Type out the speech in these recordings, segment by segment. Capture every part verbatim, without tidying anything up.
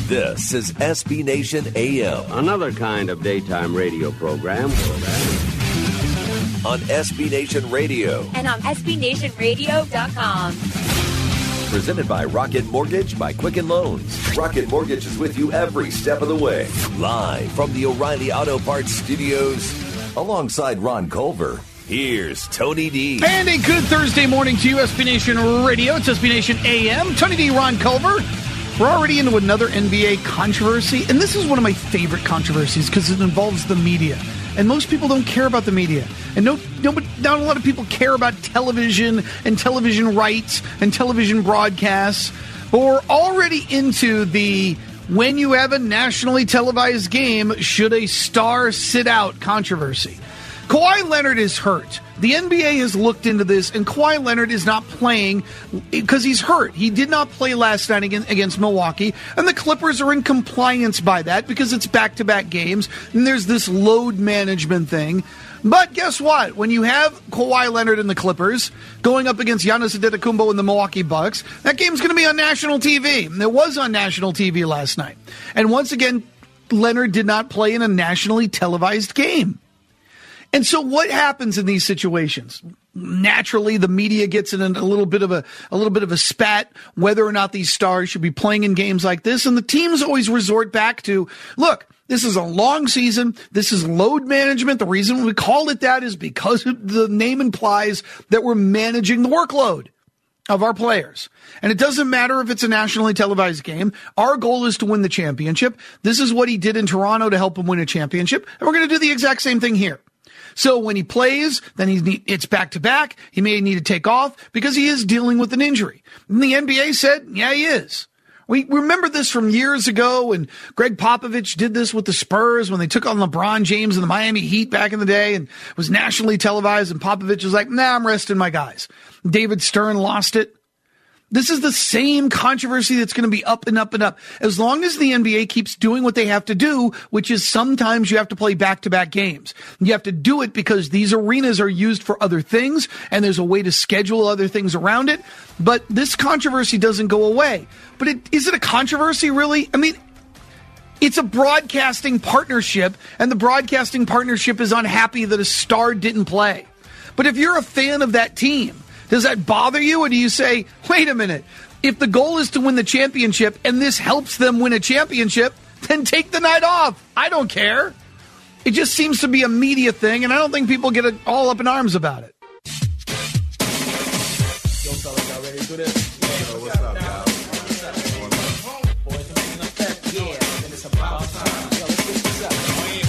This is S B Nation A M. Another kind of daytime radio program. On S B Nation Radio. And on S B Nation Radio dot com. Presented by Rocket Mortgage by Quicken Loans. Rocket Mortgage is with you every step of the way. Live from the O'Reilly Auto Parts Studios. Alongside Ron Culver, here's Tony D. And a good Thursday morning to you, S B Nation Radio. It's S B Nation A M. Tony D, Ron Culver. We're already into another N B A controversy, and this is one of my favorite controversies because it involves the media. And most people don't care about the media. And no, no, not a lot of people care about television and television rights and television broadcasts. But we're already into the when you have a nationally televised game, should a star sit out controversy. Kawhi Leonard is hurt. The N B A has looked into this, and Kawhi Leonard is not playing because he's hurt. He did not play last night against Milwaukee, and the Clippers are in compliance by that because it's back-to-back games, and there's this load management thing. But guess what? When you have Kawhi Leonard and the Clippers going up against Giannis Antetokounmpo and the Milwaukee Bucks, that game's going to be on national T V. And it was on national T V last night. And once again, Leonard did not play in a nationally televised game. And so what happens in these situations? Naturally, the media gets in a little bit of a, a little bit of a spat whether or not these stars should be playing in games like this. And the teams always resort back to, look, this is a long season. This is load management. The reason we call it that is because the name implies that we're managing the workload of our players. And it doesn't matter if it's a nationally televised game. Our goal is to win the championship. This is what he did in Toronto to help him win a championship. And we're going to do the exact same thing here. So when he plays, then he's need, it's back-to-back. He may need to take off because he is dealing with an injury. And the N B A said, yeah, he is. We remember this from years ago, and Greg Popovich did this with the Spurs when they took on LeBron James and the Miami Heat back in the day, and it was nationally televised, and Popovich was like, nah, I'm resting my guys. David Stern lost it. This is the same controversy that's going to be up and up and up. As long as the N B A keeps doing what they have to do, which is sometimes you have to play back-to-back games. You have to do it because these arenas are used for other things, and there's a way to schedule other things around it. But this controversy doesn't go away. But it, is it a controversy, really? I mean, it's a broadcasting partnership, and the broadcasting partnership is unhappy that a star didn't play. But if you're a fan of that team, does that bother you, or do you say, wait a minute, if the goal is to win the championship and this helps them win a championship, then take the night off. I don't care. It just seems to be a media thing, and I don't think people get all up in arms about it. Yo, fellas, y'all ready to do this? Yeah, what's up, y'all? Boys, I'm making a bet. Yeah, and it's about time. Yo, let's get this up.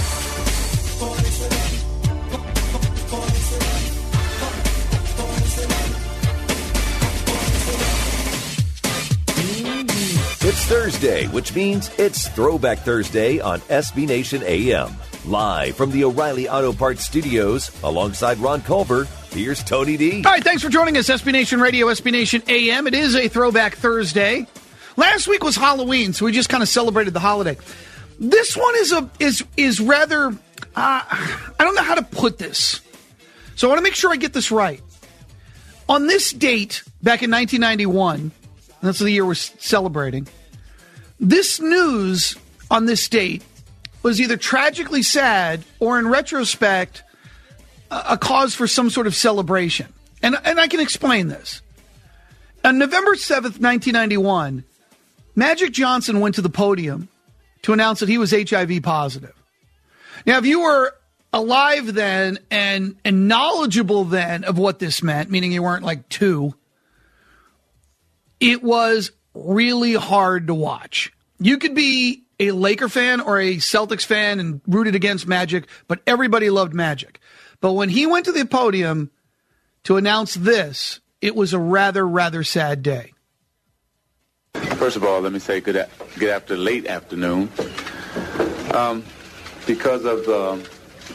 It's Thursday, which means it's Throwback Thursday on S B Nation A M. Live from the O'Reilly Auto Parts Studios, alongside Ron Culver, here's Tony D. All right, thanks for joining us, S B Nation Radio, S B Nation A M. It is a Throwback Thursday. Last week was Halloween, so we just kind of celebrated the holiday. This one is a is is rather, uh, I don't know how to put this. So I want to make sure I get this right. On this date, back in nineteen ninety-one, that's the year we're celebrating, this news on this date was either tragically sad or, in retrospect, a, a cause for some sort of celebration. And, and I can explain this. On November seventh, nineteen ninety-one, Magic Johnson went to the podium to announce that he was H I V positive. Now, if you were alive then and, and knowledgeable then of what this meant, meaning you weren't like two, it was really hard to watch. You could be a Laker fan or a Celtics fan and rooted against Magic, but everybody loved Magic. But when he went to the podium to announce this, it was a rather, rather sad day. First of all, let me say good, a- good after late afternoon. Um, because of the,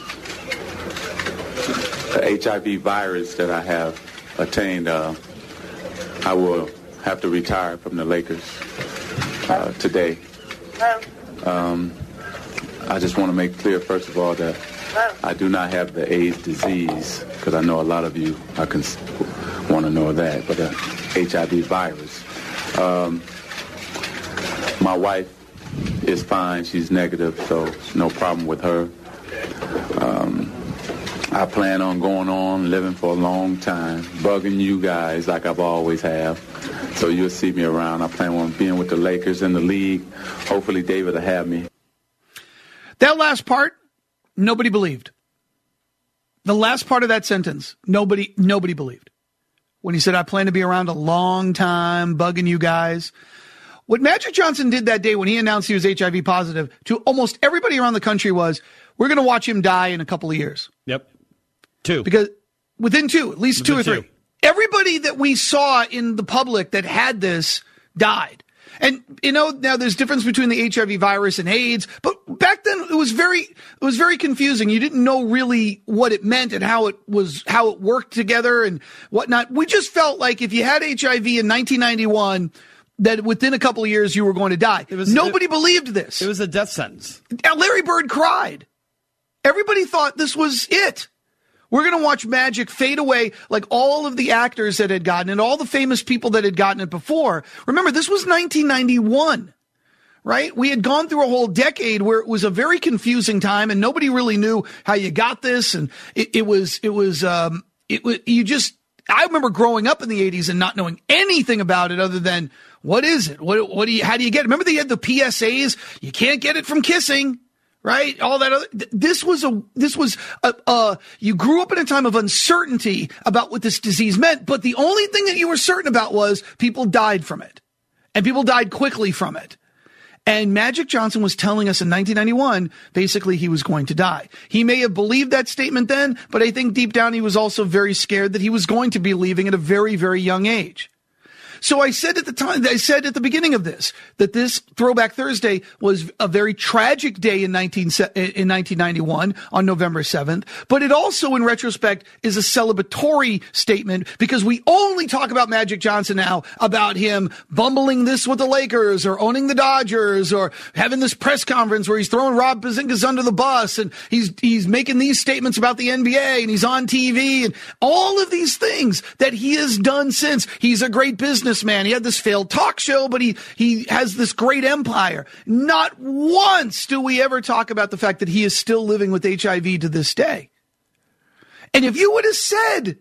the H I V virus that I have attained, uh, I will have to retire from the Lakers uh, today. Um, I just want to make clear, first of all, that I do not have the AIDS disease, because I know a lot of you are cons- want to know that, but the H I V virus. Um, my wife is fine. She's negative, so no problem with her. Um, I plan on going on, living for a long time, bugging you guys like I've always have. So you'll see me around. I plan on being with the Lakers in the league. Hopefully David will have me. That last part, nobody believed. The last part of that sentence, nobody nobody believed. When he said, I plan to be around a long time, bugging you guys. What Magic Johnson did that day when he announced he was H I V positive to almost everybody around the country was, we're going to watch him die in a couple of years. Yep. Two. Because within two, at least within two or three. Two. Everybody that we saw in the public that had this died. And, you know, now there's difference between the H I V virus and AIDS, but back then it was very, it was very confusing. You didn't know really what it meant and how it was, how it worked together and whatnot. We just felt like if you had H I V in nineteen ninety-one, that within a couple of years you were going to die. It was, Nobody it, believed this. It was a death sentence. Larry Bird cried. Everybody thought this was it. We're going to watch Magic fade away like all of the actors that had gotten it, all the famous people that had gotten it before. Remember, this was nineteen ninety-one, right? We had gone through a whole decade where it was a very confusing time and nobody really knew how you got this. And it, it was, it was, um, it was, you just, I remember growing up in the eighties and not knowing anything about it other than what is it? What, what do you, how do you get it? Remember they had the P S As? You can't get it from kissing. Right? All that other, this was a, this was a, uh, you grew up in a time of uncertainty about what this disease meant, but the only thing that you were certain about was people died from it. And people died quickly from it. And Magic Johnson was telling us in nineteen ninety-one, basically he was going to die. He may have believed that statement then, but I think deep down he was also very scared that he was going to be leaving at a very, very young age. So I said at the time, I said at the beginning of this, that this Throwback Thursday was a very tragic day in nineteen, in nineteen ninety-one on November seventh, but it also in retrospect is a celebratory statement because we only talk about Magic Johnson now about him bumbling this with the Lakers or owning the Dodgers or having this press conference where he's throwing Rob Pezinkas under the bus and he's, he's making these statements about the N B A and he's on T V and all of these things that he has done since. He's a great business man. He had this failed talk show, but he, he has this great empire. Not once do we ever talk about the fact that he is still living with H I V to this day. And if you would have said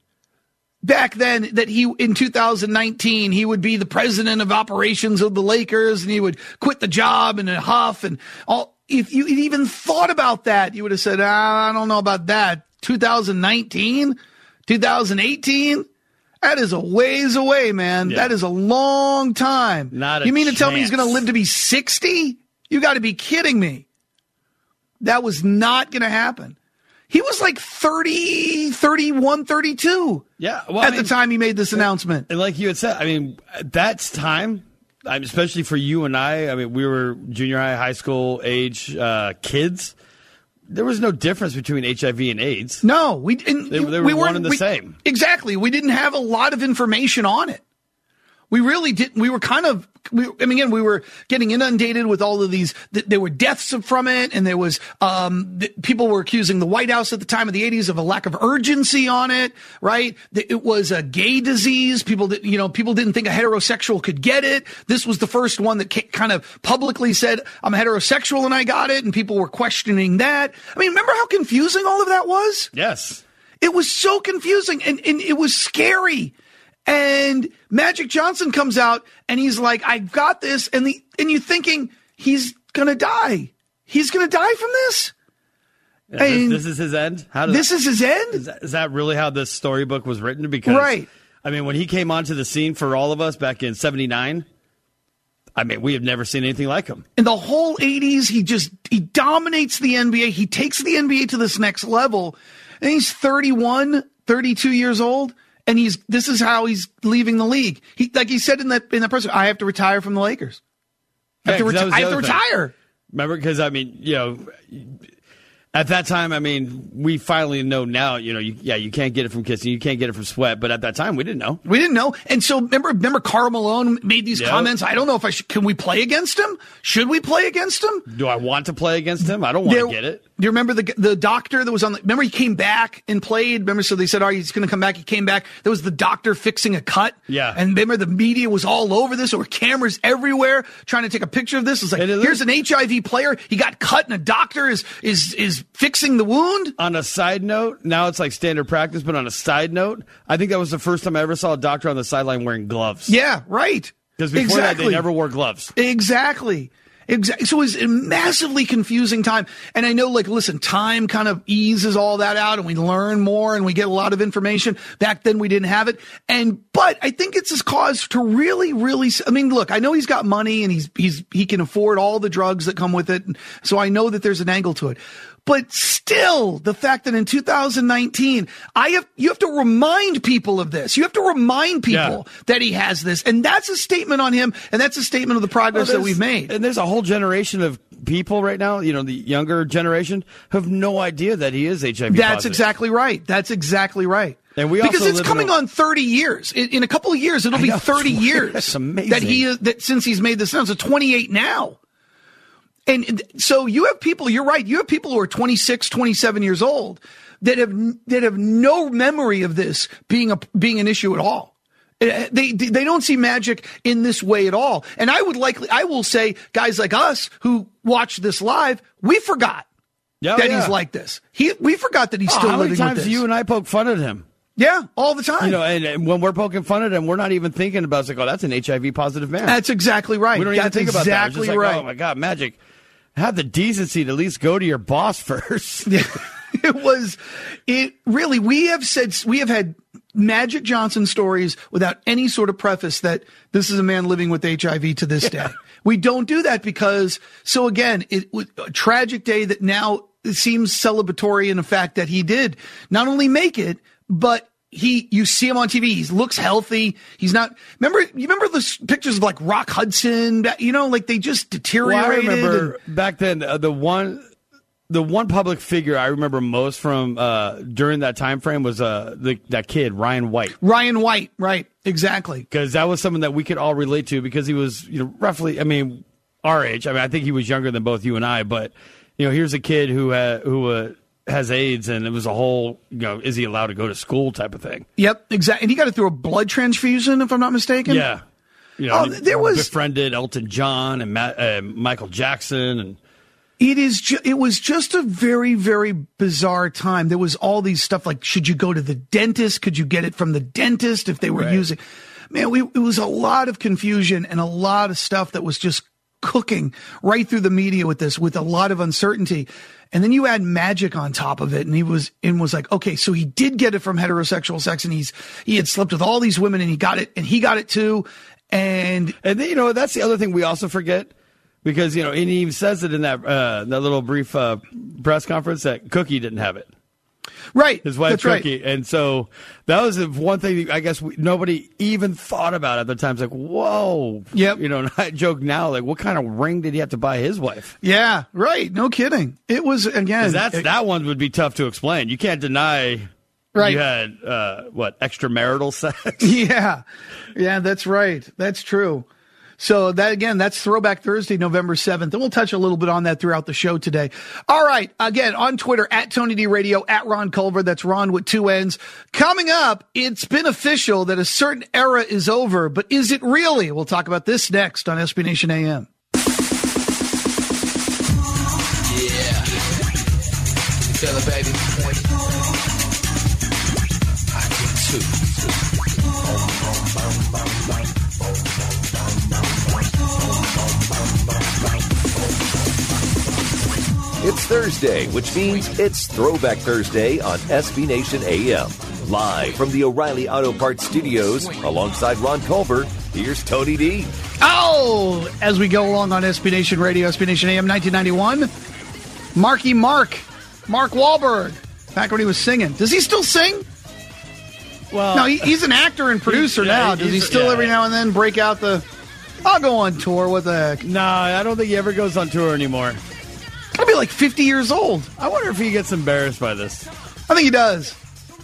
back then that he, in two thousand nineteen, he would be the president of operations of the Lakers and he would quit the job in a huff and all, if you even thought about that, you would have said, ah, I don't know about that. two thousand nineteen, two thousand eighteen, that is a ways away, man. Yeah. That is a long time. Not a You mean to chance. tell me he's going to live to be sixty? You got to be kidding me. That was not going to happen. He was like thirty, thirty-one, thirty-two yeah, well, at I mean, the time he made this announcement. And like you had said, I mean, that's time, I mean, especially for you and I. I mean, we were junior high, high school age uh, kids. There was no difference between H I V and AIDS. No, we didn't. They, they were we one and the we, same. Exactly. We didn't have a lot of information on it. We really didn't. We were kind of, we, I mean, again, we were getting inundated with all of these, th- there were deaths from it, and there was, um, th- people were accusing the White House at the time of the eighties of a lack of urgency on it, right? It was a gay disease. People that, you know, people didn't think a heterosexual could get it. This was the first one that ca- kind of publicly said, I'm heterosexual and I got it, and people were questioning that. I mean, remember how confusing all of that was? Yes. It was so confusing, and, and it was scary. And Magic Johnson comes out and he's like, I got this. And the, and you're thinking he's going to die. He's going to die from this. Yeah, this, this is his end. How does this that, is his end. Is that, is that really how this storybook was written? Because, right. I mean, when he came onto the scene for all of us back in seventy-nine, I mean, we have never seen anything like him. In the whole eighties, he just, he dominates the N B A. He takes the N B A to this next level. And he's thirty-one, thirty-two years old. And he's, this is how he's leaving the league. He, like he said in that, in that press, I have to retire from the Lakers. I have Yeah, to, reti- I have to retire. Remember? Because, I mean, you know, at that time, I mean, we finally know now, you know, you, yeah, you can't get it from kissing, you can't get it from sweat. But at that time, we didn't know. We didn't know. And so remember, remember Karl Malone made these Yep. comments. I don't know if I should, can we play against him? Should we play against him? Do I want to play against him? I don't want There- to get it. Do you remember the the doctor that was on the, remember he came back and played? Remember, so they said, oh, he's going to come back. He came back. There was the doctor fixing a cut. Yeah. And remember the media was all over this. There were cameras everywhere trying to take a picture of this. It's like, it here's an H I V player. He got cut and a doctor is, is, is fixing the wound. On a side note, now it's like standard practice, but on a side note, I think that was the first time I ever saw a doctor on the sideline wearing gloves. Yeah, right. Because before exactly. that, they never wore gloves. Exactly. Exactly. So it was a massively confusing time. And I know, like, listen, time kind of eases all that out and we learn more and we get a lot of information. Back then we didn't have it. And, but I think it's his cause to really, really, I mean, look, I know he's got money and he's, he's, he can afford all the drugs that come with it. So I know that there's an angle to it. But still, the fact that in two thousand nineteen, I have you have to remind people of this. You have to remind people yeah. that he has this, and that's a statement on him, and that's a statement of the progress well, that we've made. And there's a whole generation of people right now, you know, the younger generation, who have no idea that he is H I V That's positive. exactly right. That's exactly right. And we because also it's coming a, on thirty years. In, in a couple of years, it'll be know, thirty years. That's amazing. That he that since he's made this announcement, so twenty-eight now. And so you have people, you're right, you have people who are twenty-six, twenty-seven years old that have that have no memory of this being a being an issue at all. They they don't see magic in this way at all. And I would likely, I will say, guys like us who watch this live, we forgot oh, that yeah. he's like this. He we forgot that he's oh, still how living many times with this. do you and I poke fun at him? Yeah, all the time. You know, and, and when we're poking fun at him, we're not even thinking about it's like, oh, that's an H I V positive man. That's exactly right. We don't that's even think exactly about that. It's just like, right. oh my God, magic. Have the decency to at least go to your boss first. Yeah, it was, it really, we have said, we have had Magic Johnson stories without any sort of preface that this is a man living with H I V to this yeah. day. We don't do that because, so again, it was a tragic day that now seems celebratory in the fact that he did not only make it, but He, you see him on T V. He looks healthy. He's not. Remember, you remember the pictures of like Rock Hudson? You know, like they just deteriorated. Well, I remember and, back then uh, the one, the one public figure I remember most from uh, during that time frame was uh, the, that kid Ryan White. Ryan White, right? Exactly. Because that was someone that we could all relate to because he was, you know, roughly. I mean, our age. I mean, I think he was younger than both you and I. But you know, here's a kid who uh, who. Uh, has AIDS, and it was a whole, you know, is he allowed to go to school type of thing. Yep, exactly. And he got it through a blood transfusion, if I'm not mistaken. Yeah. You know, oh, there was befriended Elton John and Matt, uh, Michael Jackson, and it is. Ju- it was just a very, very bizarre time. There was all these stuff like, should you go to the dentist? Could you get it from the dentist if they were right. using? Man, we, it was a lot of confusion and a lot of stuff that was just cooking right through the media with this, with a lot of uncertainty. And then you add magic on top of it, and he was and was like, okay, so he did get it from heterosexual sex, and he's he had slept with all these women, and he got it, and he got it too, and and then, you know, that's the other thing we also forget, because you know, and he even says it in that uh, that little brief uh, press conference that Cookie didn't have it. Right. His wife, That's Cookie. Right. And so that was the one thing I guess we, nobody even thought about at the time. It's like, whoa. Yep. You know, and I joke now, like, what kind of ring did he have to buy his wife? Yeah, right. No kidding. It was, again. That's, it, that one would be tough to explain. You can't deny right. you had, uh, what, extramarital sex? Yeah. Yeah, that's right. That's true. So that, again, that's Throwback Thursday, November seventh. And we'll touch a little bit on that throughout the show today. All right. Again, on Twitter, at Tony D Radio, at Ron Culver. That's Ron with two N's. Coming up, it's been official that a certain era is over, but is it really? We'll talk about this next on S B Nation A M. Yeah. Feel it, baby. I do too. It's Thursday, which means it's Throwback Thursday on S B Nation A M. Live from the O'Reilly Auto Parts Studios, alongside Ron Culver, here's Tony D. Oh, as we go along on S B Nation Radio, S B Nation A M nineteen ninety-one, Marky Mark, Mark Wahlberg, back when he was singing. Does he still sing? Well, no, he, he's an actor and producer yeah, now. Does he still yeah. every now and then break out the, I'll go on tour, what the heck? No, I don't think he ever goes on tour anymore. I'll be like fifty years old. I wonder if he gets embarrassed by this. I think he does.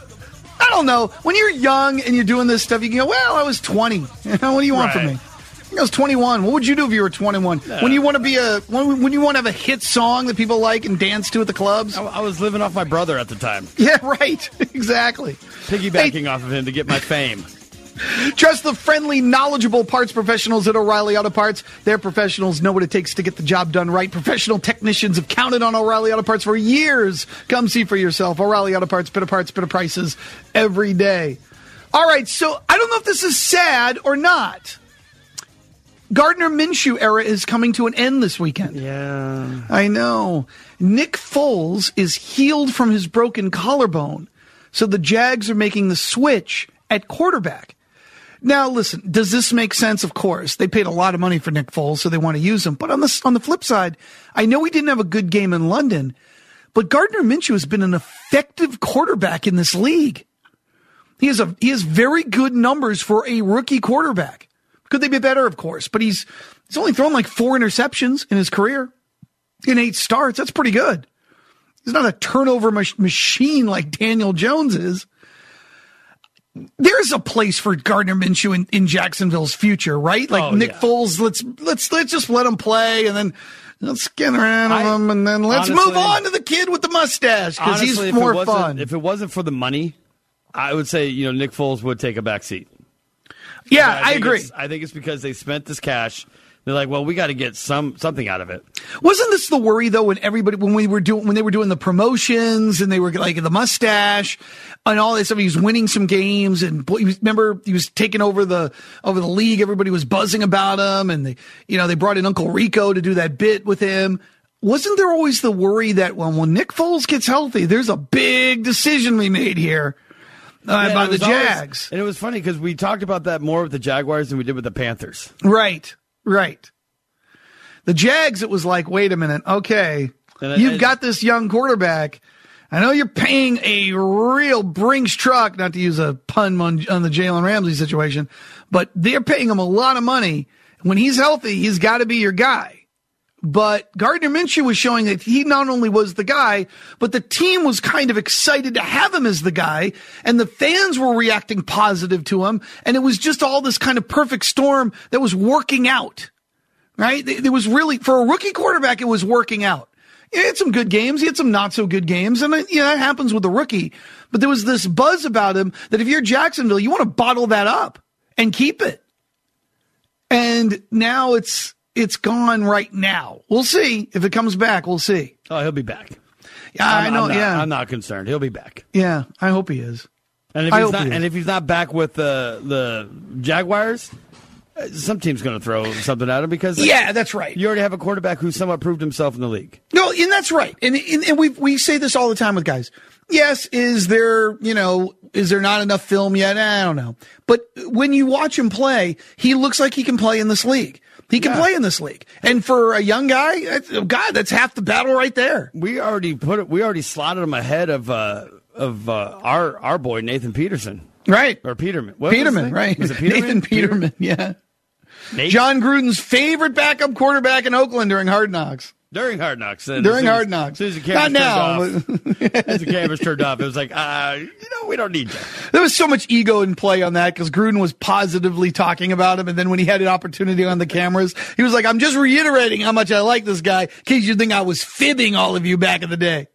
I don't know. When you're young and you're doing this stuff, you can go, well, I was twenty. You know, what do you want right. from me? I was twenty-one. What would you do if you were twenty-one? Yeah. When you want to be a when, when you want to have a hit song that people like and dance to at the clubs? I, I was living off my brother at the time. Yeah, right. Exactly. Piggybacking Hey, off of him to get my fame. trust the friendly, knowledgeable parts professionals at O'Reilly Auto Parts. Their professionals know what it takes to get the job done right. Professional technicians have counted on O'Reilly Auto Parts for years. Come see for yourself. O'Reilly Auto Parts, better parts, better prices every day. All right, so I don't know if this is sad or not. Gardner Minshew era is coming to an end this weekend. Yeah. I know. Nick Foles is healed from his broken collarbone, so the Jags are making the switch at quarterback. Now, listen, does this make sense? Of course. They paid a lot of money for Nick Foles, so they want to use him. But on the, on the flip side, I know he didn't have a good game in London, but Gardner Minshew has been an effective quarterback in this league. He has a he has very good numbers for a rookie quarterback. Could they be better? Of course. But he's he's only thrown like four interceptions in his career in eight starts. That's pretty good. He's not a turnover mach- machine like Daniel Jones is. There's a place for Gardner Minshew in, in Jacksonville's future, right? Like oh, Nick yeah. Foles, let's let's let's just let him play and then let's get around I, him and then let's honestly, move on to the kid with the mustache because he's honestly, more if it wasn't- fun. If it wasn't for the money, I would say, you know, Nick Foles would take a back seat. Yeah, But I, think agree. it's- I think it's because they spent this cash. They're like, well, we got to get some something out of it. Wasn't this the worry though when everybody when we were doing when they were doing the promotions and they were like the mustache and all this stuff? He was winning some games and boy, he was, remember he was taking over the over the league. Everybody was buzzing about him, and they you know they brought in Uncle Rico to do that bit with him. Wasn't there always the worry that well, when Nick Foles gets healthy, there's a big decision we made here uh, Yeah, by it the was always- Jags? and it was funny because we talked about that more with the Jaguars than we did with the Panthers. Right, right. The Jags, it was like, wait a minute, okay, And you've I- got this young quarterback. I know you're paying a real Brinks truck, not to use a pun on, on the Jalen Ramsey situation, but they're paying him a lot of money. When he's healthy, he's got to be your guy. But Gardner Minshew was showing that he not only was the guy, but the team was kind of excited to have him as the guy, and the fans were reacting positive to him, and it was just all this kind of perfect storm that was working out. Right? There was really, for a rookie quarterback, it was working out. He had some good games. He had some not so good games. And you know, that happens with a rookie. But there was this buzz about him that if you're Jacksonville, you want to bottle that up and keep it. And now it's, it's gone right now. We'll see if it comes back. We'll see. Oh, he'll be back. Yeah, I'm, I know. I'm not, yeah. I'm not concerned. He'll be back. Yeah. I hope he is. And if I he's hope not, he is. and if he's not back with the the Jaguars, uh, some team's going to throw something at him because Yeah, that's right. you already have a quarterback who somewhat proved himself in the league. No, and that's right. And, and, and we we say this all the time with guys. Yes, is there, you know, is there not enough film yet? I don't know. But when you watch him play, he looks like he can play in this league. He can Yeah. play in this league. And for a young guy, that's, God, that's half the battle right there. We already put it. We already slotted him ahead of uh, of uh, our our boy Nathan Peterson Right. or Peterman. What was his Peterman, name? right. Was it Peterman? Nathan Peterman, yeah. Nate? John Gruden's favorite backup quarterback in Oakland during Hard Knocks. During Hard Knocks. And During as soon as- Hard Knocks. As soon as the Not cameras now. turned off, as the cameras turned off, it was like, uh, you know, we don't need you. There was so much ego in play on that because Gruden was positively talking about him. And then when he had an opportunity on the cameras, he was like, I'm just reiterating how much I like this guy in case you think I was fibbing all of you back in the day.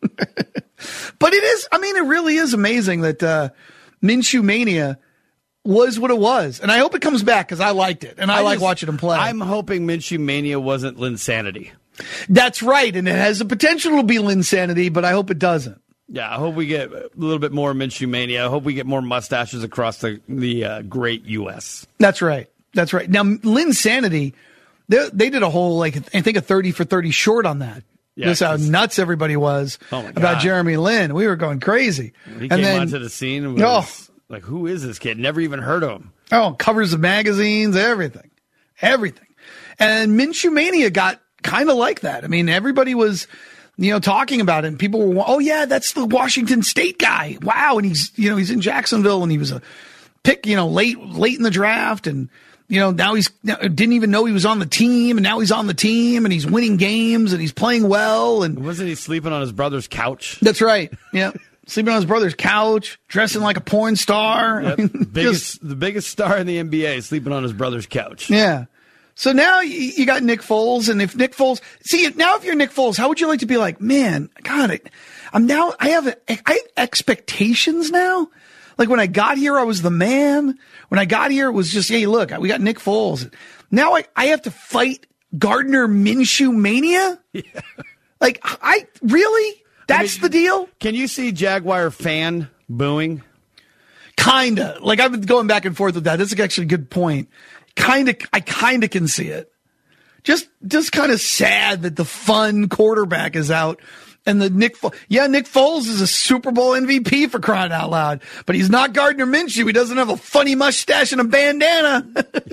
But it is, I mean, it really is amazing that uh, Minshew Mania was what it was. And I hope it comes back because I liked it. And I, like just- watching him play. I'm hoping Minshew Mania wasn't Linsanity. That's right. And it has the potential to be Linsanity, but I hope it doesn't. Yeah, I hope we get a little bit more Minshew Mania. I hope we get more mustaches across the the uh, great U S. That's right. That's right. Now, Linsanity, they, they did a whole, like, I think a thirty for thirty short on that. Yeah, Just how 'cause- nuts everybody was Oh, my about God. Jeremy Lin. We were going crazy. He and came then, onto the scene and was Oh. like, who is this kid? Never even heard of him. oh, covers of magazines, everything. Everything. And Minshew Mania got kind of like that. I mean, everybody was, you know, talking about it. And people were, oh, yeah, that's the Washington State guy. Wow. And he's, you know, he's in Jacksonville and he was a pick, you know, late, late in the draft. And, you know, now he's now, didn't even know he was on the team. And now he's on the team and he's winning games and he's playing well. And Wasn't he sleeping on his brother's couch? that's right. Yeah. sleeping on his brother's couch, dressing like a porn star. Yep. I mean, biggest, just, the biggest star in the N B A sleeping on his brother's couch. Yeah. So now you, you got Nick Foles, and if Nick Foles, see now if you're Nick Foles, how would you like to be like, man, God, I, I'm now, I have, a, I have expectations now. Like when I got here, I was the man. When I got here, it was just, hey, look, we got Nick Foles. Now I, I have to fight Gardner Minshew mania. Yeah. Like, I really, that's I mean, the deal. Can you see Jaguar fan booing? Kinda. Like I've been going back and forth with that. That's actually a good point. Kind of, I kind of can see it. Just, just kind of sad that the fun quarterback is out, and the Nick, Fo- yeah, Nick Foles is a Super Bowl M V P for crying out loud, but he's not Gardner Minshew. He doesn't have a funny mustache and a bandana.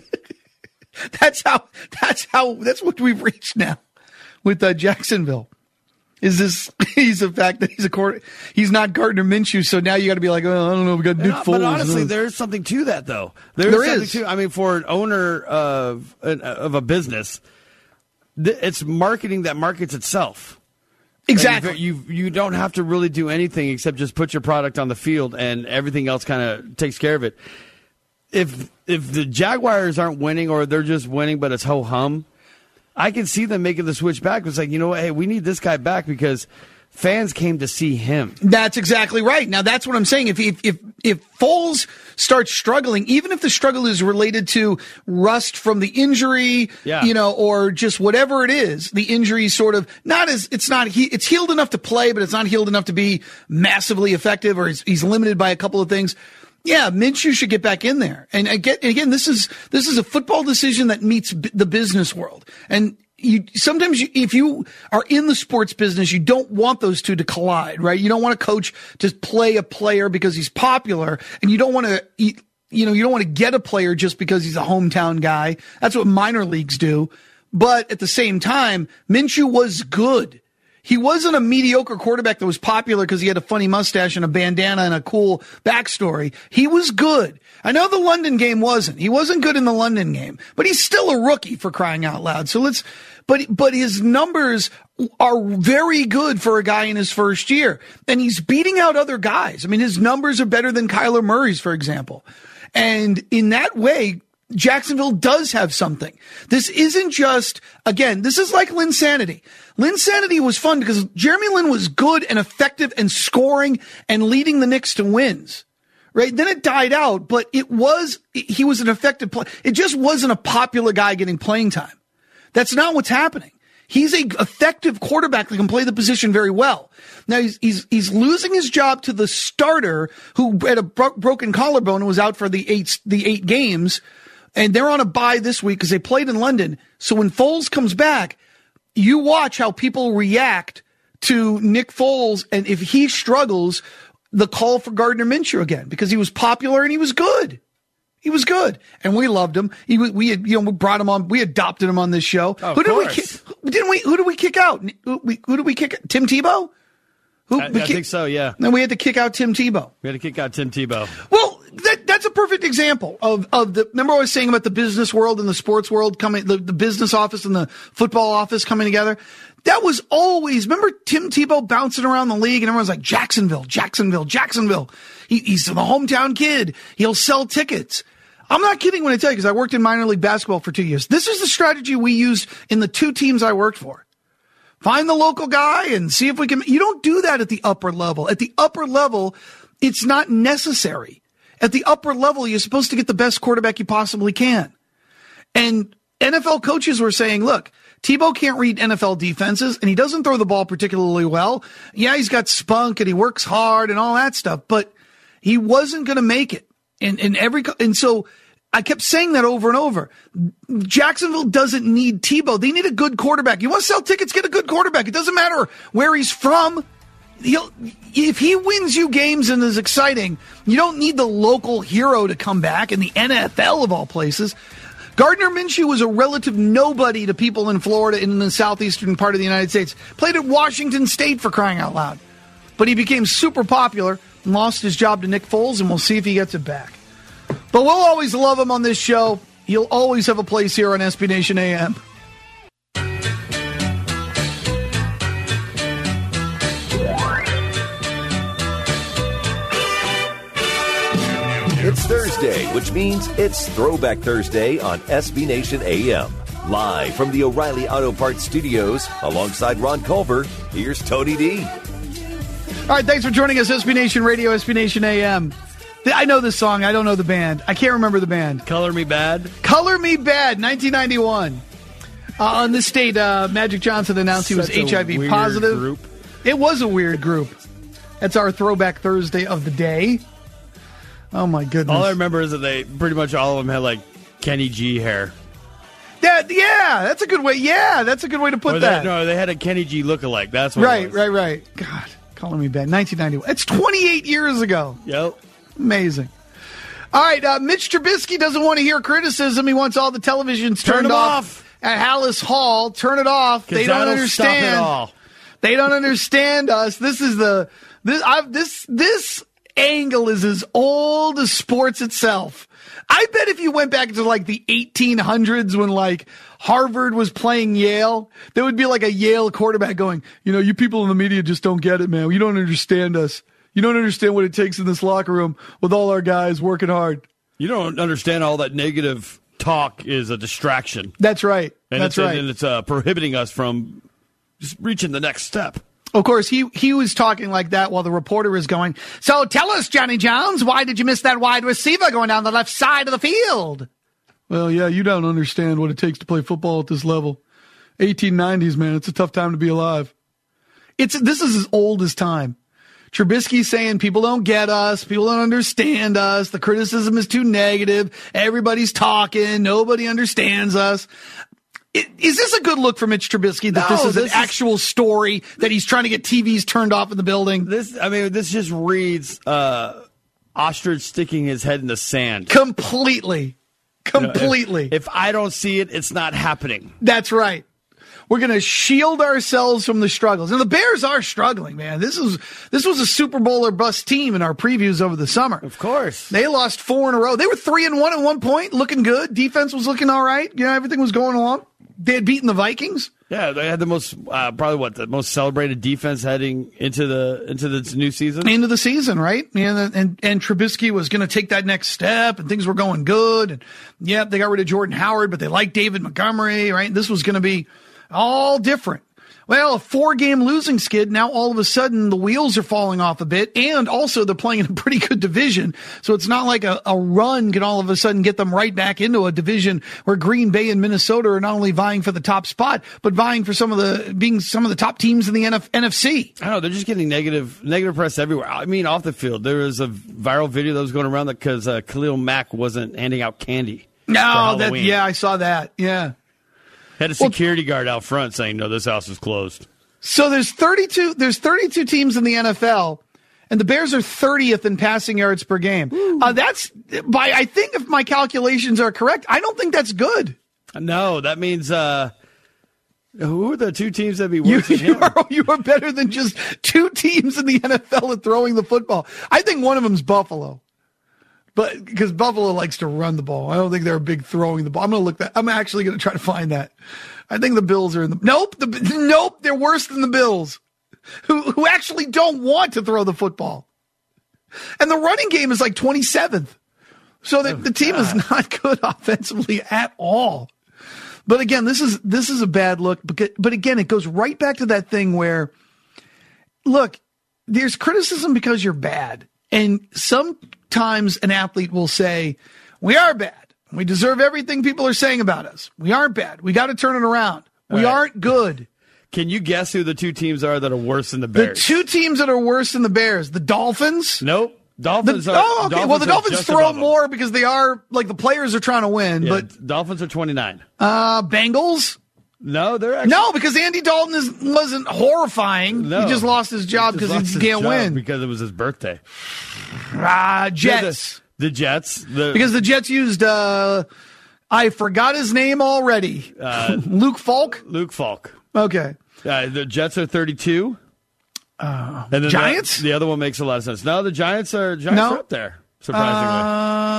that's how, that's how, that's what we've reached now with uh, Jacksonville. Is this, he's the fact that he's a quarter, he's not Gardner Minshew, so now you got to be like, oh, I don't know, we got Nick Foles. But honestly, there's something to that, though. There's there something is. To, I mean, for an owner of of a business, it's marketing that markets itself. Exactly. You you don't have to really do anything except just put your product on the field, and everything else kind of takes care of it. If if the Jaguars aren't winning, or they're just winning, but it's ho-hum, I can see them making the switch back. It's like, you know what, hey, we need this guy back because fans came to see him. That's exactly right. Now, that's what I'm saying. If if if, if Foles starts struggling, even if the struggle is related to rust from the injury, yeah. you know, or just whatever it is, the injury sort of not as it's not he, it's healed enough to play, but it's not healed enough to be massively effective, or he's, he's limited by a couple of things. Yeah, Minshew should get back in there. And again, again, this is this is a football decision that meets b- the business world. And you sometimes, you, if you are in the sports business, you don't want those two to collide, right? You don't want a coach to play a player because he's popular, and you don't want to, you, you know, you don't want to get a player just because he's a hometown guy. That's what minor leagues do. But at the same time, Minshew was good. He wasn't a mediocre quarterback that was popular because he had a funny mustache and a bandana and a cool backstory. He was good. I know the London game wasn't. He wasn't good in the London game, but he's still a rookie, for crying out loud. So let's, but, but his numbers are very good for a guy in his first year, and he's beating out other guys. I mean, his numbers are better than Kyler Murray's, for example. And in that way, Jacksonville does have something. This isn't just, again, this is like Linsanity. Linsanity was fun because Jeremy Lin was good and effective and scoring and leading the Knicks to wins, right? Then it died out, but it was, he was an effective player. It just wasn't a popular guy getting playing time. That's not what's happening. He's a effective quarterback that can play the position very well. Now he's he's he's losing his job to the starter who had a bro- broken collarbone and was out for the eight the eight games. And they're on a bye this week because they played in London. So when Foles comes back, you watch how people react to Nick Foles. And if he struggles, the call for Gardner Minshew again, because he was popular and he was good. He was good. And we loved him. He, we had, you know, we brought him on. We adopted him on this show. Oh, who did course. we kick? Didn't we, who did we kick out? Who, we, who did we kick? Tim Tebow? Who, I, we I kick, think so, yeah. Then we had to kick out Tim Tebow. We had to kick out Tim Tebow. Well, that, that's a perfect example of, of the, remember I was saying about the business world and the sports world coming, the, the business office and the football office coming together? That was always, remember Tim Tebow bouncing around the league and everyone's like, Jacksonville, Jacksonville, Jacksonville. He, he's the hometown kid. He'll sell tickets. I'm not kidding when I tell you, because I worked in minor league basketball for two years. This is the strategy we used in the two teams I worked for. Find the local guy and see if we can. You don't do that at the upper level. At the upper level, it's not necessary. At the upper level, you're supposed to get the best quarterback you possibly can. And N F L coaches were saying, look, Tebow can't read N F L defenses, and he doesn't throw the ball particularly well. Yeah, he's got spunk, and he works hard and all that stuff, but he wasn't going to make it. And, and every and so I kept saying that over and over. Jacksonville doesn't need Tebow. They need a good quarterback. You want to sell tickets, get a good quarterback. It doesn't matter where he's from. He'll, if he wins you games and is exciting, you don't need the local hero to come back in the N F L of all places. Gardner Minshew was a relative nobody to people in Florida and in the southeastern part of the United States. Played at Washington State, for crying out loud. But he became super popular and lost his job to Nick Foles, and we'll see if he gets it back. But we'll always love him on this show. He'll always have a place here on S B Nation A M. It's Thursday, which means it's Throwback Thursday on S B Nation A M. Live from the O'Reilly Auto Parts Studios, alongside Ron Culver, here's Tony D. All right, thanks for joining us, S B Nation Radio, S B Nation A M. I know this song. I don't know the band. I can't remember the band. Color Me Bad? Color Me Bad, nineteen ninety-one. Uh, on this date, uh, Magic Johnson announced he was Such a H I V weird positive. Group. It was a weird group. That's our Throwback Thursday of the day. Oh, my goodness. All I remember is that they pretty much all of them had like Kenny G hair. That, yeah, that's a good way. Yeah, that's a good way to put Or that. They, no, they had a Kenny G lookalike. That's what right, it was. right, right. God, Color Me Bad, nineteen ninety-one. It's twenty-eight years ago. Yep. Amazing. All right, uh, Mitch Trubisky doesn't want to hear criticism. He wants all the televisions Turn turned them off, off. at Hallis Hall. Turn it off. They don't that'll understand. Stop it all. They don't understand us. This is the this I've, this this angle is as old as sports itself. I bet if you went back to like the eighteen hundreds when like Harvard was playing Yale, there would be like a Yale quarterback going, you know, you people in the media just don't get it, man. You don't understand us. You don't understand what it takes in this locker room with all our guys working hard. You don't understand all that negative talk is a distraction. That's right. And That's it's, right. And it's uh, prohibiting us from just reaching the next step. Of course, he he was talking like that while the reporter is going, so tell us, Johnny Jones, why did you miss that wide receiver going down the left side of the field? Well, yeah, you don't understand what it takes to play football at this level. eighteen nineties, man, it's a tough time to be alive. It's This is as old as time. Trubisky saying people don't get us, people don't understand us, the criticism is too negative, everybody's talking, nobody understands us. Is this a good look for Mitch Trubisky that No, this is this an is- actual story that he's trying to get T Vs turned off in the building? This, I mean, this just reads uh, ostrich sticking his head in the sand. Completely. Completely. You know, if, if I don't see it, it's not happening. That's right. We're going to shield ourselves from the struggles. And the Bears are struggling, man. This is this was a Super Bowl or bust team in our previews over the summer. Of course. They lost four in a row. They were three and one at one point, looking good. Defense was looking all right. You know, everything was going along. They had beaten the Vikings. Yeah, they had the most, uh, probably what, the most celebrated defense heading into the into the new season. Into the season, right? And and, and Trubisky was going to take that next step, and things were going good. And yeah, they got rid of Jordan Howard, but they liked David Montgomery, right? This was going to be all different. Well, a four-game losing skid. Now all of a sudden the wheels are falling off a bit, and also they're playing in a pretty good division. So it's not like a, a run can all of a sudden get them right back into a division where Green Bay and Minnesota are not only vying for the top spot, but vying for some of the being some of the top teams in the N F- N F C. I don't know. They're just getting negative negative press everywhere. I mean, off the field, there was a viral video that was going around because uh, Khalil Mack wasn't handing out candy. No, that yeah, I saw that. Yeah. Had a security guard out front saying, no, this house is closed. So there's thirty-two there's thirty-two teams in the N F L, and the Bears are thirtieth in passing yards per game. Uh, that's by I think if my calculations are correct, I don't think that's good. No, that means uh, who are the two teams that be You, worse than you him? are you are better than just two teams in the N F L at throwing the football. I think one of them's Buffalo. But because Buffalo likes to run the ball. I don't think they're a big throwing the ball. I'm going to look that. I'm actually going to try to find that. I think the Bills are in the, nope, the, nope, they're worse than the Bills who, who actually don't want to throw the football. And the running game is like twenty-seventh. So the, Oh, the team God. is not good offensively at all. But again, this is, this is a bad look. But, but again, it goes right back to that thing where, look, there's criticism because you're bad. And sometimes an athlete will say, we are bad. We deserve everything people are saying about us. We aren't bad. We got to turn it around. We Right. aren't good. Can you guess who the two teams are that are worse than the The Bears? two teams that are worse than the Bears, the Dolphins. Nope. Dolphins The, are. oh, okay. well, the are Dolphins just throw above them. more because they are, like, the players are trying to win. Yeah, But Dolphins are twenty-nine. uh, Bengals? No, they're actually. No, because Andy Dalton is, wasn't horrifying. No. He just lost his job Just because lost he his can't job win. because it was his birthday. Ah, Jets. The, the Jets. The, Because the Jets used, uh, I forgot his name already. Uh, Luke Falk? Luke Falk. Okay. Uh, the Jets are thirty-two. Uh, And then Giants? The, the other one makes a lot of sense. No, the Giants are Giants No. are up there. Surprisingly,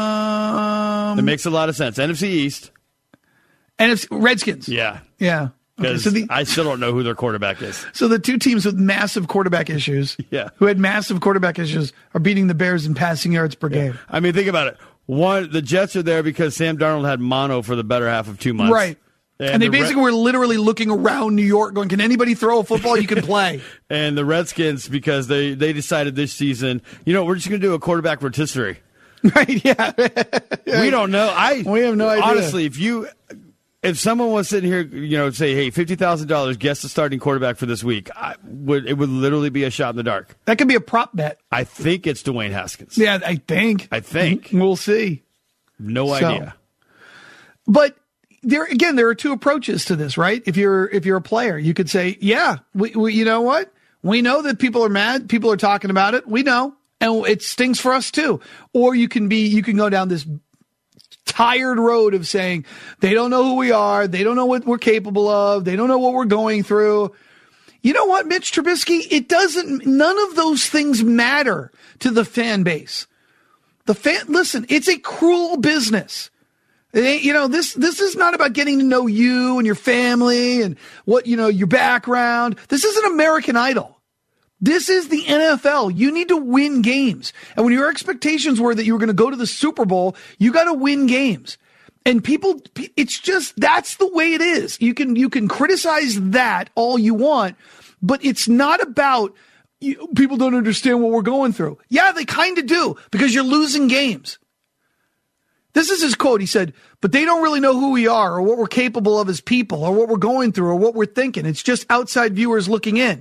Um, it makes a lot of sense. N F C East. and it's Redskins. Yeah. Yeah. Because Okay, so the- I still don't know who their quarterback is. So the two teams with massive quarterback issues, Yeah. who had massive quarterback issues, are beating the Bears in passing yards per game. I mean, think about it. One, the Jets are there because Sam Darnold had mono for the better half of two months. Right. And, and they the basically Re- were literally looking around New York going, can anybody throw a football you can play? And the Redskins because they, they decided this season, you know, we're just going to do a quarterback rotisserie. Right, yeah. We don't know. I We have no idea. Honestly, if you if someone was sitting here, you know, say, hey, fifty thousand dollars, guess the starting quarterback for this week, I would it would literally be a shot in the dark. That could be a prop bet. I think it's Dwayne Haskins. Yeah, I think. I think. We'll see. No So- idea. But there again, there are two approaches to this, right? If you're if you're a player, you could say, yeah, we, we you know what? We know that people are mad. People are talking about it. We know. And it stings for us too. Or you can be, you can go down this tired road of saying, they don't know who we are. They don't know what we're capable of. They don't know what we're going through. You know what, Mitch Trubisky? It doesn't, none of those things matter to the fan base. The fan, listen, it's a cruel business. It ain't, you know, this, this is not about getting to know you and your family and what, you know, your background. This isn't American Idol. This is the N F L. You need to win games. And when your expectations were that you were going to go to the Super Bowl, you got to win games. And people, it's just, that's the way it is. You can, you can criticize that all you want, but it's not about, you, people don't understand what we're going through. Yeah, they kind of do because you're losing games. This is his quote. He said, but they don't really know who we are or what we're capable of as people or what we're going through or what we're thinking. It's just outside viewers looking in.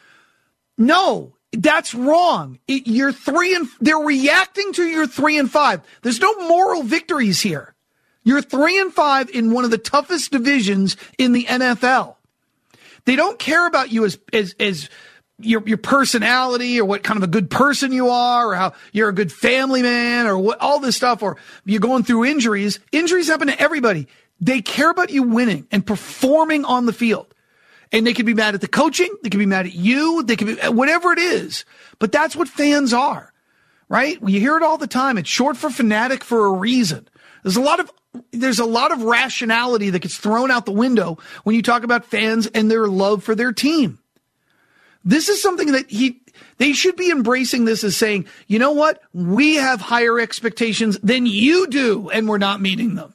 No, that's wrong. It, you're three and they're reacting to your three and five. There's no moral victories here. You're three and five in one of the toughest divisions in the N F L. They don't care about you as, as, as your, your personality or what kind of a good person you are or how you're a good family man or what, all this stuff, or you're going through injuries. Injuries happen to everybody. They care about you winning and performing on the field. And they can be mad at the coaching. They can be mad at you. They can be whatever it is. But that's what fans are, right? You hear it all the time. It's short for fanatic for a reason. There's a lot of, there's a lot of rationality that gets thrown out the window when you talk about fans and their love for their team. This is something that he, they should be embracing this as saying, you know what? We have higher expectations than you do, and we're not meeting them.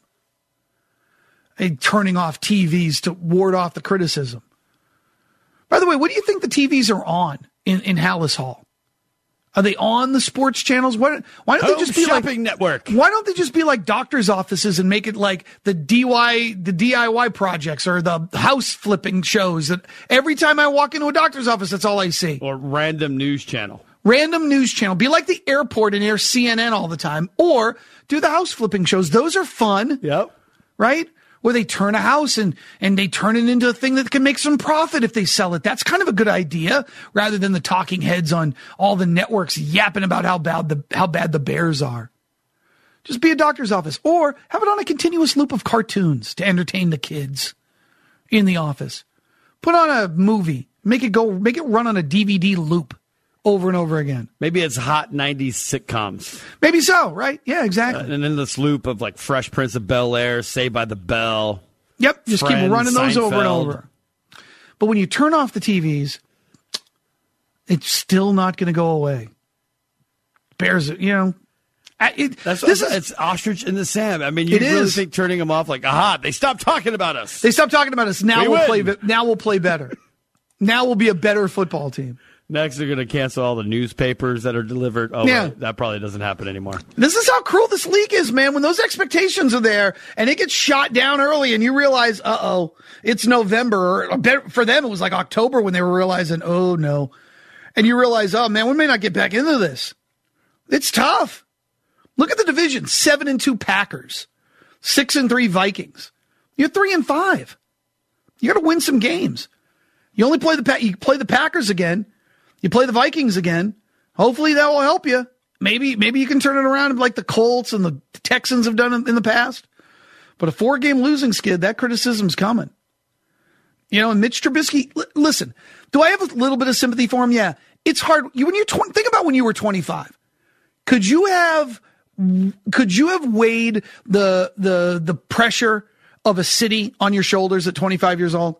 And turning off T Vs to ward off the criticism. By the way, what do you think the T Vs are on in, in Hallis Hall? Are they on the sports channels? Why, why don't Home they just be Shopping like Network? Why don't they just be like doctors' offices and make it like the D I Y, the D I Y projects or the house flipping shows that every time I walk into a doctor's office, that's all I see. Or random news channel. Random news channel. Be like the airport and air C N N all the time, or do the house flipping shows. Those are fun. Yep. Right? Where they turn a house and, and they turn it into a thing that can make some profit if they sell it. That's kind of a good idea, rather than the talking heads on all the networks yapping about how bad the, how bad the Bears are. Just be a doctor's office, or have it on a continuous loop of cartoons to entertain the kids in the office. Put on a movie, make it go, make it run on a D V D loop over and over again. Maybe it's hot nineties sitcoms. Maybe so, right? Yeah, exactly. Uh, and then this loop of like Fresh Prince of Bel-Air, Saved by the Bell. Yep, just Friends, keep running those over and Seinfeld. over. But when you turn off the T Vs, it's still not going to go away. Bears, you know. It, That's this it's, is, it's ostrich in the sand. I mean, you It really is. think turning them off like, aha, they stopped talking about us. they stopped talking about us. Now We we'll win. play. be- Now we'll play better. Now we'll be a better football team. Next, they're going to cancel all the newspapers that are delivered. Oh, Yeah. wait, that probably doesn't happen anymore. This is how cruel this league is, man. When those expectations are there and it gets shot down early and you realize, uh-oh, it's November. Or bet- For them, it was like October when they were realizing, oh, no. And you realize, oh, man, we may not get back into this. It's tough. Look at the division. Seven and two Packers. Six and three Vikings. You're three and five. You got to win some games. You only play the pa- you play the Packers again. You play the Vikings again. Hopefully that will help you. Maybe maybe you can turn it around like the Colts and the Texans have done in, in the past. But a four-game losing skid, that criticism's coming. You know, and Mitch Trubisky, l- listen, do I have a little bit of sympathy for him? Yeah. It's hard. You, when you're twenty, think about when you were twenty-five. Could you have could you have weighed the the the pressure of a city on your shoulders at twenty-five years old?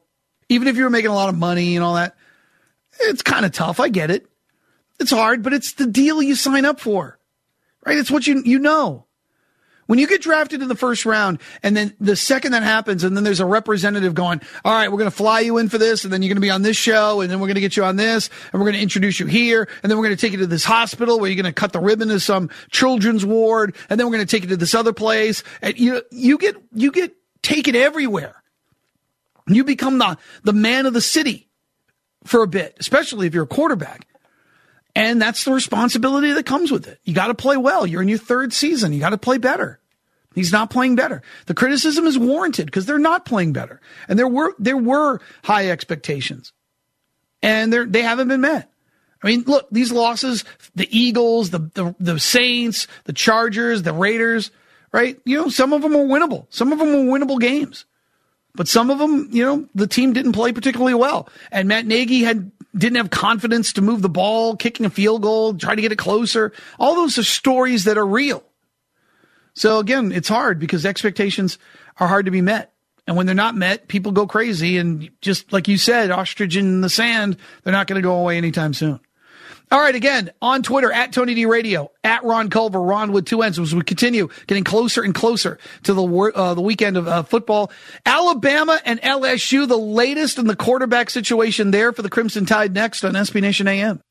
Even if you were making a lot of money and all that, it's kind of tough. I get it. It's hard, but it's the deal you sign up for, right? It's what you you know. When you get drafted in the first round, and then the second that happens, and then there's a representative going, all right, we're going to fly you in for this, and then you're going to be on this show, and then we're going to get you on this, and we're going to introduce you here, and then we're going to take you to this hospital where you're going to cut the ribbon to some children's ward, and then we're going to take you to this other place. And you you get you get taken everywhere. You become the the man of the city for a bit, especially if you're a quarterback. And that's the responsibility that comes with it. You got to play well. You're in your third season. You got to play better. He's not playing better. The criticism is warranted because they're not playing better. And there were there were high expectations. And they they haven't been met. I mean, look, these losses, the Eagles, the, the the Saints, the Chargers, the Raiders, right? You know, some of them are winnable. Some of them were winnable games. But some of them, you know, the team didn't play particularly well. And Matt Nagy had didn't have confidence to move the ball, kicking a field goal, try to get it closer. All those are stories that are real. So again, it's hard because expectations are hard to be met. And when they're not met, people go crazy. And just like you said, ostrich in the sand, they're not going to go away anytime soon. All right, again, on Twitter, at Tony D Radio, at Ron Culver, Ron with two N's, as we continue getting closer and closer to the uh, the weekend of uh, football. Alabama and L S U, the latest in the quarterback situation there for the Crimson Tide next on S B Nation A M.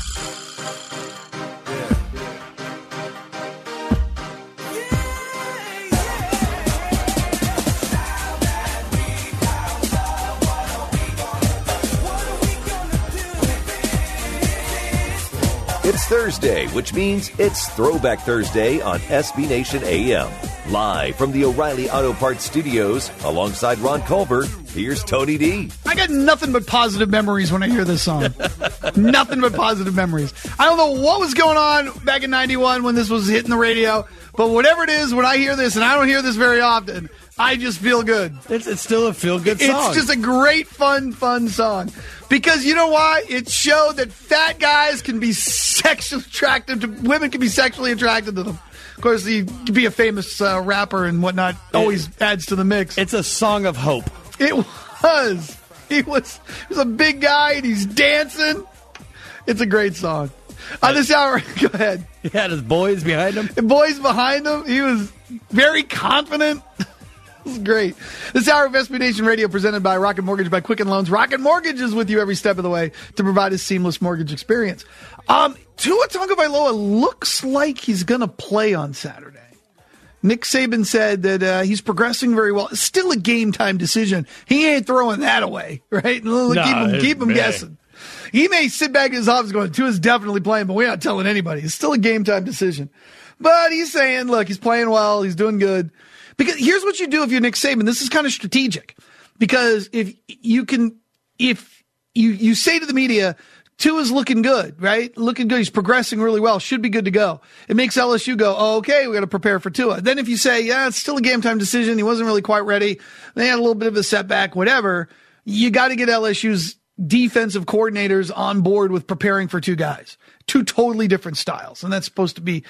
It's Thursday, which means it's Throwback Thursday on S B Nation A M. Live from the O'Reilly Auto Parts Studios, alongside Ron Culver, here's Tony D. I got nothing but positive memories when I hear this song. Nothing but positive memories. I don't know what was going on back in ninety-one when this was hitting the radio, but whatever it is, when I hear this, and I don't hear this very often, I just feel good. It's, it's still a feel-good song. It's just a great, fun, fun song. Because you know why? It showed that fat guys can be sexually attracted to women, can be sexually attracted to them. Of course, he could be a famous uh, rapper and whatnot. Always it, adds to the mix. It's a song of hope. It was. He was. He was a big guy and he's dancing. It's a great song. On this hour, go ahead. He had his boys behind him. The boys behind him. He was very confident. This is great. This hour of S B Nation Radio presented by Rocket Mortgage by Quicken Loans. Rocket Mortgage is with you every step of the way to provide a seamless mortgage experience. Um, Tua Tagovailoa looks like he's going to play on Saturday. Nick Saban said that uh, he's progressing very well. It's still a game-time decision. He ain't throwing that away, right? No, keep him, keep him guessing. He may sit back in his office going, Tua's definitely playing, but we're not telling anybody. It's still a game-time decision. But he's saying, look, he's playing well. He's doing good. Because here's what you do if you're Nick Saban. This is kind of strategic. Because if you can, if you, you say to the media, Tua's looking good, right? Looking good. He's progressing really well. Should be good to go. It makes L S U go, oh, okay, we got to prepare for Tua. Then if you say, yeah, it's still a game time decision. He wasn't really quite ready. They had a little bit of a setback, whatever. You got to get L S U's defensive coordinators on board with preparing for two guys. Two totally different styles. And that's supposed to be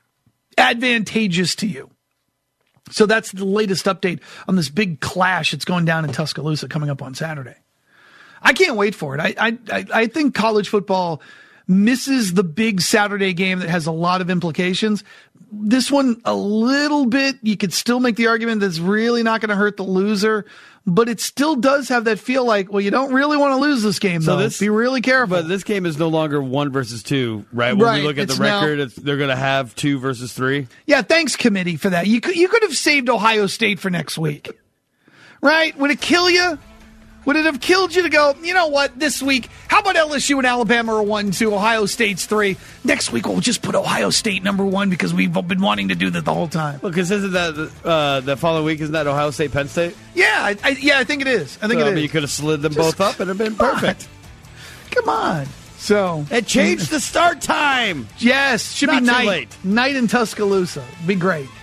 advantageous to you. So that's the latest update on this big clash that's going down in Tuscaloosa coming up on Saturday. I can't wait for it. I I I think college football misses the big Saturday game that has a lot of implications. This one, a little bit, you could still make the argument that's really not going to hurt the loser, but it still does have that feel like, well, you don't really want to lose this game, so though. This, Be really careful. But this game is no longer one versus two, right? When right, we look at the record, now, it's, they're going to have two versus three. Yeah, thanks, committee, for that. You could, you could have saved Ohio State for next week, right? Would it kill you? Would it have killed you to go, you know what, this week, how about L S U and Alabama are one, two, Ohio State's three. Next week, we'll just put Ohio State number one because we've been wanting to do that the whole time. Well, because isn't that uh, the following week, isn't that Ohio State, Penn State? Yeah, I, I, yeah, I think it is. I think so, it I mean, is. You could have slid them just, both up and it would have been perfect. On. Come on. So it changed the start time. Yes, should Not be too night. late. Night in Tuscaloosa. Be great.